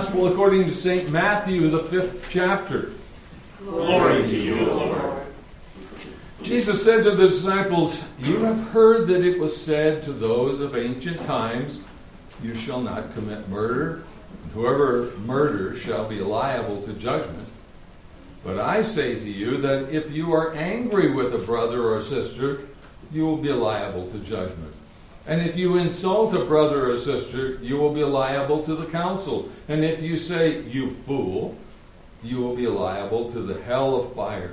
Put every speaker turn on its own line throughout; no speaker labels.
Gospel according to St. Matthew, the 5th chapter.
Glory to you, Lord.
Jesus said to the disciples, "You have heard that it was said to those of ancient times, 'You shall not commit murder, and whoever murders shall be liable to judgment.' But I say to you that if you are angry with a brother or sister, you will be liable to judgment. And if you insult a brother or sister, you will be liable to the council. And if you say, 'You fool,' you will be liable to the hell of fire."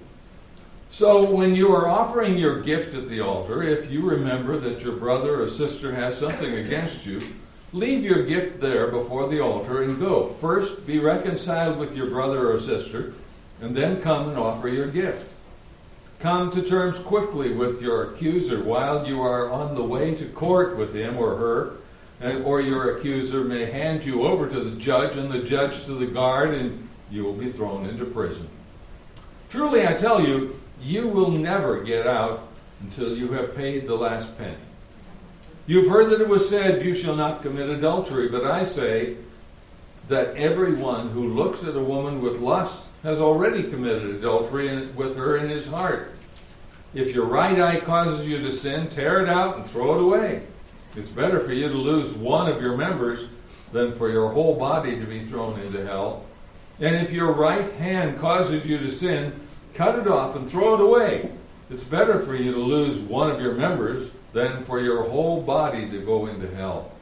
So when you are offering your gift at the altar, if you remember that your brother or sister has something against you, leave your gift there before the altar and go. First, be reconciled with your brother or sister, and then come and offer your gift. Come to terms quickly with your accuser while you are on the way to court with him or her, or your accuser may hand you over to the judge and the judge to the guard, and you will be thrown into prison. Truly, I tell you, you will never get out until you have paid the last penny. You've heard that it was said, 'You shall not commit adultery,' but I say that everyone who looks at a woman with lust has already committed adultery with her in his heart. If your right eye causes you to sin, tear it out and throw it away. It's better for you to lose one of your members than for your whole body to be thrown into hell. And if your right hand causes you to sin, cut it off and throw it away. It's better for you to lose one of your members than for your whole body to go into hell.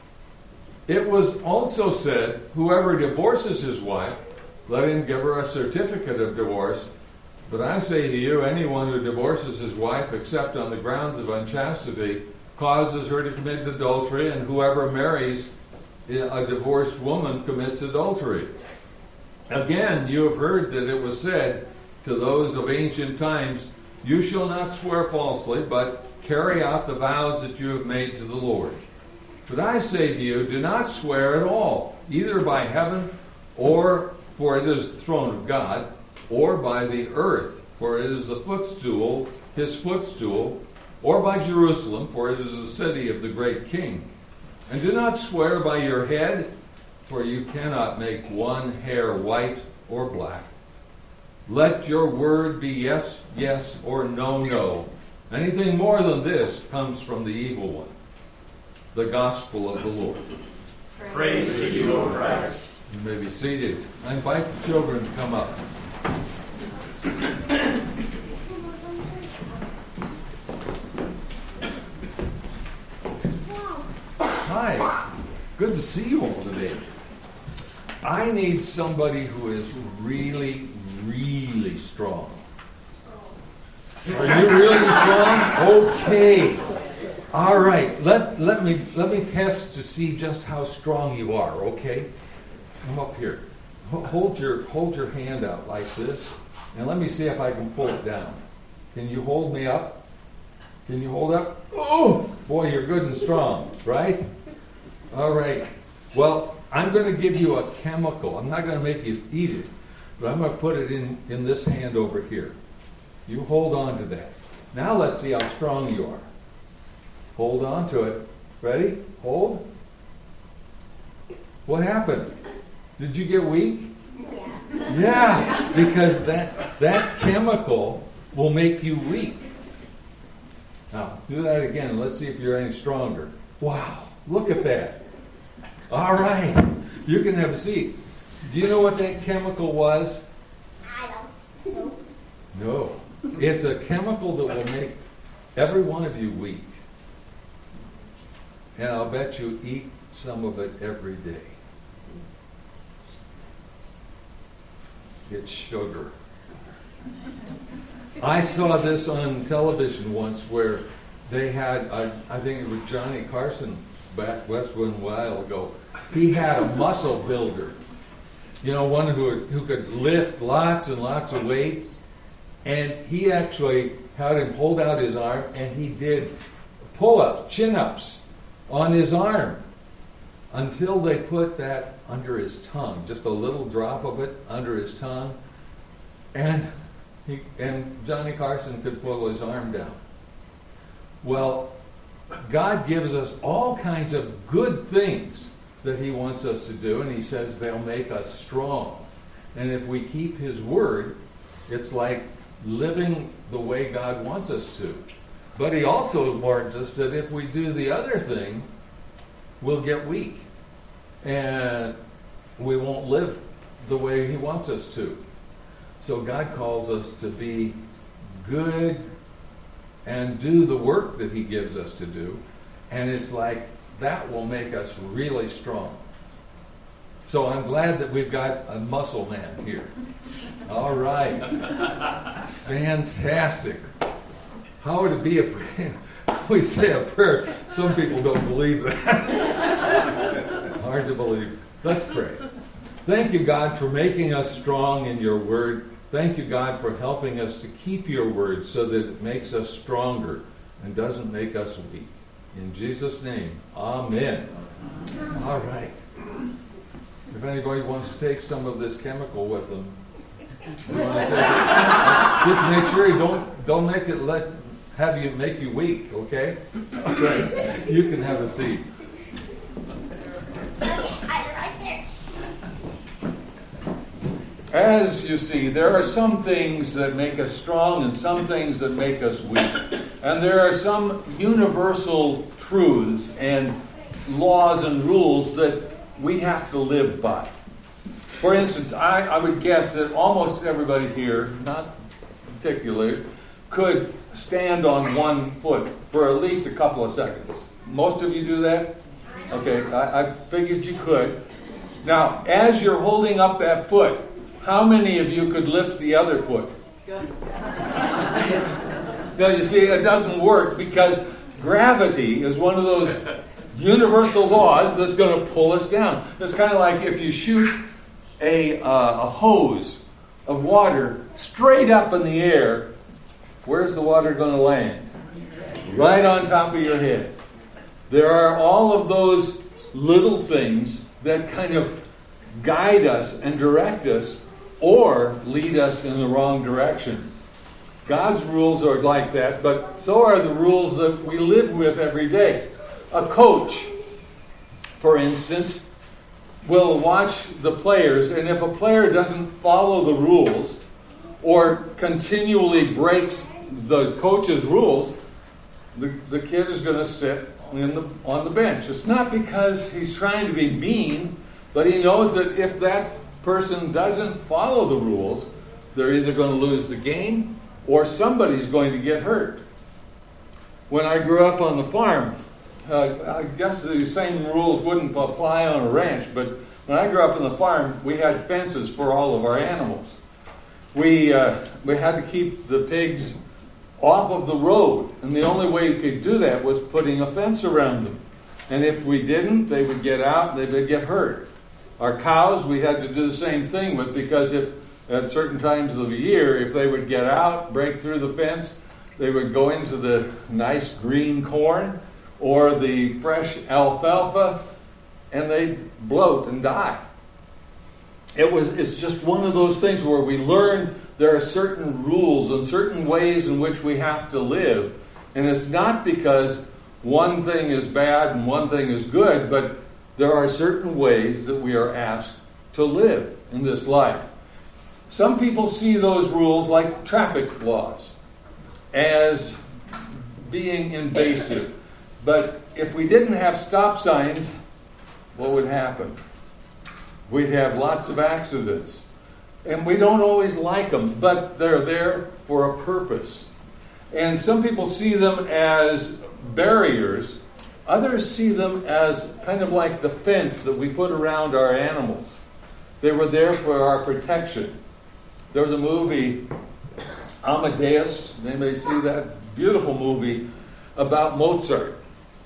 It was also said, 'Whoever divorces his wife, let him give her a certificate of divorce.' But I say to you, anyone who divorces his wife except on the grounds of unchastity causes her to commit adultery, and whoever marries a divorced woman commits adultery. Again, you have heard that it was said to those of ancient times, 'You shall not swear falsely, but carry out the vows that you have made to the Lord.' But I say to you, do not swear at all, either by heaven, or for it is the throne of God, or by the earth, for it is the footstool, his footstool, or by Jerusalem, for it is the city of the great King. And do not swear by your head, for you cannot make one hair white or black. Let your word be yes, yes, or no, no. Anything more than this comes from the evil one." The Gospel of the Lord.
Praise to you, O Christ.
You may be seated. I invite the children to come up. Hi. Good to see you all today. I need somebody who is really, really strong. Are you really strong? Okay. All right. Let me test to see just how strong you are. Okay. Come up here. Hold your hand out like this, and let me see if I can pull it down. Can you hold me up? Can you hold up? Oh, boy, you're good and strong, right? All right. Well, I'm going to give you a chemical. I'm not going to make you eat it, but I'm going to put it in this hand over here. You hold on to that. Now let's see how strong you are. Hold on to it. Ready? Hold. What happened? Did you get weak? Yeah, because that chemical will make you weak. Now, do that again. Let's see if you're any stronger. Wow, look at that. All right, you can have a seat. Do you know what that chemical was?
I don't. So?
No. It's a chemical that will make every one of you weak. And I'll bet you eat some of it every day. It's sugar. I saw this on television once where they had, I think it was Johnny Carson back west one while ago. He had a muscle builder. You know, one who could lift lots and lots of weights. And he actually had him hold out his arm, and he did pull-ups, chin-ups on his arm until they put that under his tongue, just a little drop of it under his tongue. And Johnny Carson could pull his arm down. Well, God gives us all kinds of good things that he wants us to do, and he says they'll make us strong. And if we keep his word, it's like living the way God wants us to. But he also warns us that if we do the other thing, we'll get weak. And we won't live the way he wants us to. So God calls us to be good and do the work that he gives us to do. And it's like that will make us really strong. So I'm glad that we've got a muscle man here. All right. Fantastic. How would it be if we say a prayer? Some people don't believe that. Hard to believe. Let's pray. Thank you, God, for making us strong in your word. Thank you, God, for helping us to keep your word so that it makes us stronger and doesn't make us weak. In Jesus' name, amen. All right. If anybody wants to take some of this chemical with them, just make sure you don't make it make you weak, okay? All right. You can have a seat. As you see, there are some things that make us strong and some things that make us weak. And there are some universal truths and laws and rules that we have to live by. For instance, I would guess that almost everybody here, not particularly, could stand on one foot for at least a couple of seconds. Most of you do that? Okay, I figured you could. Now, as you're holding up that foot, how many of you could lift the other foot? Now, you see, it doesn't work because gravity is one of those universal laws that's going to pull us down. It's kind of like if you shoot a hose of water straight up in the air, where's the water going to land? Right on top of your head. There are all of those little things that kind of guide us and direct us or lead us in the wrong direction. God's rules are like that, but so are the rules that we live with every day. A coach, for instance, will watch the players, and if a player doesn't follow the rules or continually breaks the coach's rules, the kid is going to sit on the bench. It's not because he's trying to be mean, but he knows that if that person doesn't follow the rules, they're either going to lose the game or somebody's going to get hurt. When I grew up on the farm, I guess the same rules wouldn't apply on a ranch, but when I grew up on the farm, we had fences for all of our animals. We had to keep the pigs off of the road, and the only way you could do that was putting a fence around them. And if we didn't, they would get out, they would get hurt. Our cows, we had to do the same thing with, because if at certain times of the year, if they would get out, break through the fence, they would go into the nice green corn or the fresh alfalfa, and they'd bloat and die. It's just one of those things where we learn there are certain rules and certain ways in which we have to live. And it's not because one thing is bad and one thing is good, but there are certain ways that we are asked to live in this life. Some people see those rules, like traffic laws, as being invasive. But if we didn't have stop signs, what would happen? We'd have lots of accidents. And we don't always like them, but they're there for a purpose. And some people see them as barriers. Others see them as kind of like the fence that we put around our animals. They were there for our protection. There was a movie, Amadeus. Anybody see that? Beautiful movie about Mozart.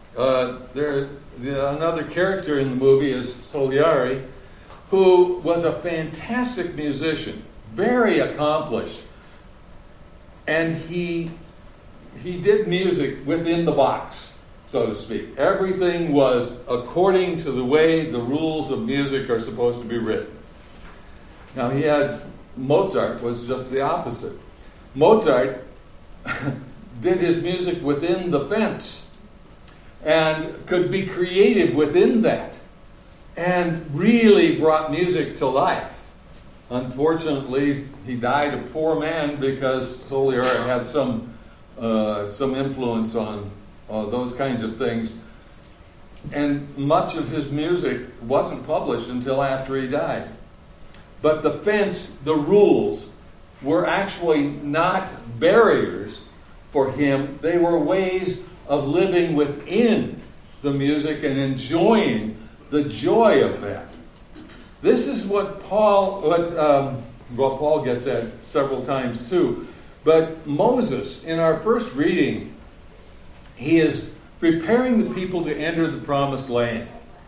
Another character in the movie is Salieri, who was a fantastic musician, very accomplished. And he did music within the box, so to speak. Everything was according to the way the rules of music are supposed to be written. Now Mozart was just the opposite. Mozart did his music within the fence and could be creative within that. and really brought music to life. Unfortunately, he died a poor man because Solier had some influence on those kinds of things. And much of his music wasn't published until after he died. But the fence, the rules, were actually not barriers for him. They were ways of living within the music and enjoying the joy of that. This is what Paul gets at several times too. But Moses, in our first reading, he is preparing the people to enter the promised land.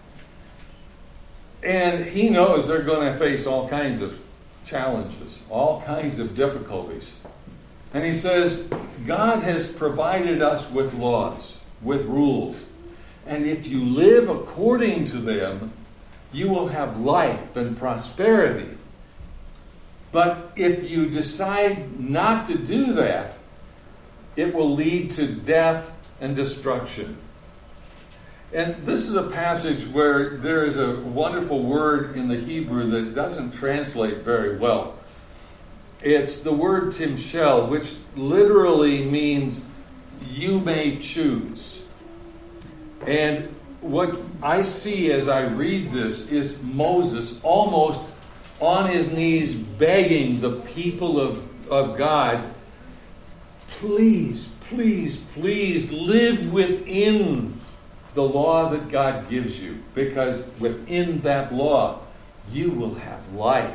And he knows they're going to face all kinds of challenges, all kinds of difficulties. And he says, God has provided us with laws, with rules. And if you live according to them, you will have life and prosperity. But if you decide not to do that, it will lead to death and destruction. And this is a passage where there is a wonderful word in the Hebrew that doesn't translate very well. It's the word timshel, which literally means you may choose. And what I see as I read this is Moses almost on his knees begging the people of God, please, please, please live within the law that God gives you, because within that law you will have life.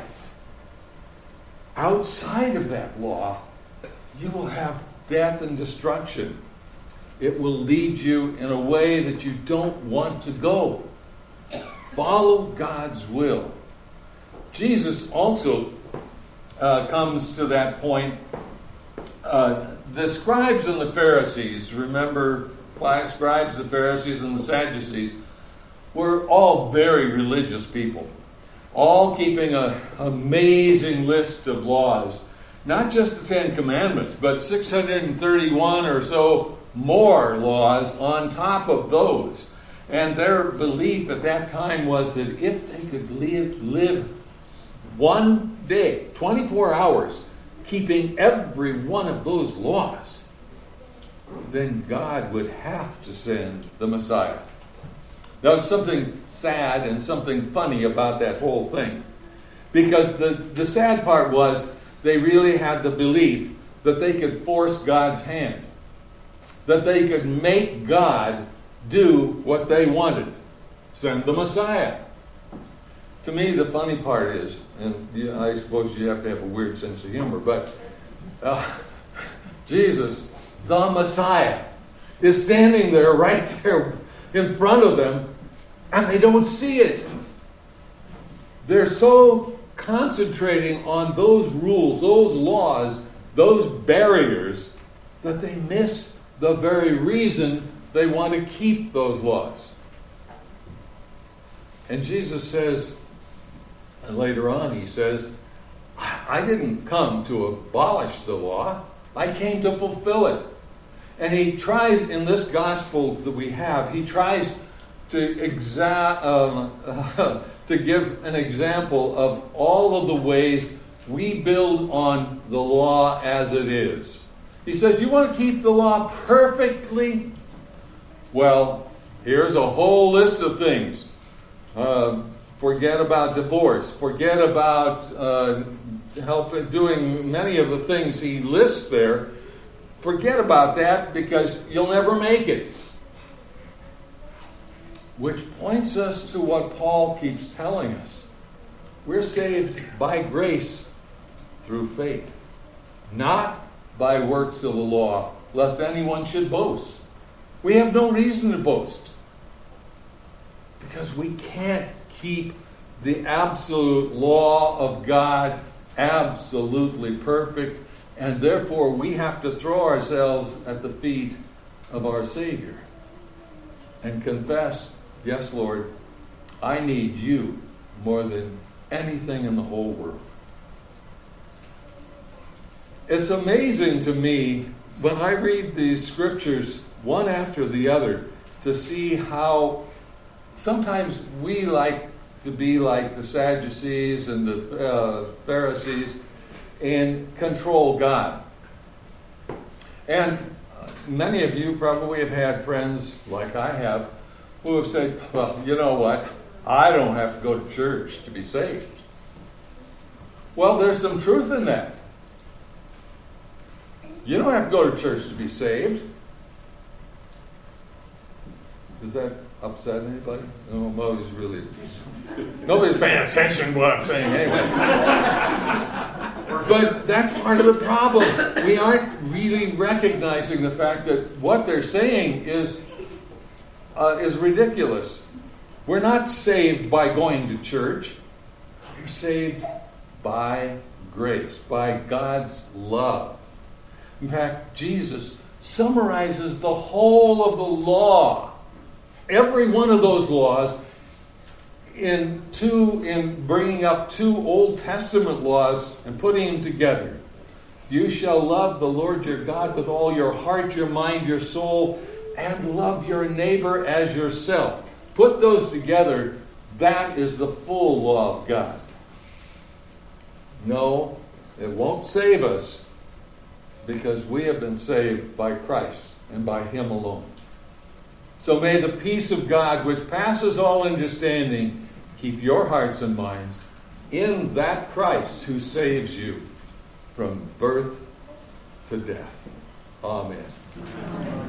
Outside of that law, you will have death and destruction. It will lead you in a way that you don't want to go. Follow God's will. Jesus also comes to that point. The scribes and the Pharisees, remember, scribes, the Pharisees, and the Sadducees were all very religious people, all keeping an amazing list of laws. Not just the Ten Commandments, but 631 or so more laws on top of those. And their belief at that time was that if they could live one day, 24 hours, keeping every one of those laws, then God would have to send the Messiah. Now, there's something sad and something funny about that whole thing. Because the sad part was they really had the belief that they could force God's hand. That they could make God do what they wanted. Send the Messiah. To me, the funny part is, and I suppose you have to have a weird sense of humor, but Jesus, the Messiah, is standing there right there in front of them, and they don't see it. They're so concentrating on those rules, those laws, those barriers, that they miss the very reason they want to keep those laws. And Jesus says, and later on he says, I didn't come to abolish the law. I came to fulfill it. And he tries, in this gospel that we have, he tries to give an example of all of the ways we build on the law as it is. He says, you want to keep the law perfectly? Well, here's a whole list of things. Forget about divorce. Forget about doing many of the things he lists there. Forget about that because you'll never make it. Which points us to what Paul keeps telling us. We're saved by grace through faith, not by works of the law, lest anyone should boast. We have no reason to boast because we can't keep the absolute law of God absolutely perfect, and therefore we have to throw ourselves at the feet of our Savior and confess, yes, Lord, I need you more than anything in the whole world. It's amazing to me when I read these scriptures one after the other to see how sometimes we like to be like the Sadducees and the Pharisees and control God. And many of you probably have had friends, like I have, who have said, well, you know what? I don't have to go to church to be saved. Well, there's some truth in that. You don't have to go to church to be saved. Does that upset anybody? No, Mo's really... Nobody's paying attention to what I'm saying anyway. But that's part of the problem. We aren't really recognizing the fact that what they're saying is ridiculous. We're not saved by going to church. We're saved by grace, by God's love. In fact, Jesus summarizes the whole of the law, every one of those laws, in bringing up 2 Old Testament laws and putting them together. You shall love the Lord your God with all your heart, your mind, your soul, and love your neighbor as yourself. Put those together, that is the full law of God. No, it won't save us, because we have been saved by Christ and by Him alone. So may the peace of God, which passes all understanding, keep your hearts and minds in that Christ who saves you from birth to death. Amen.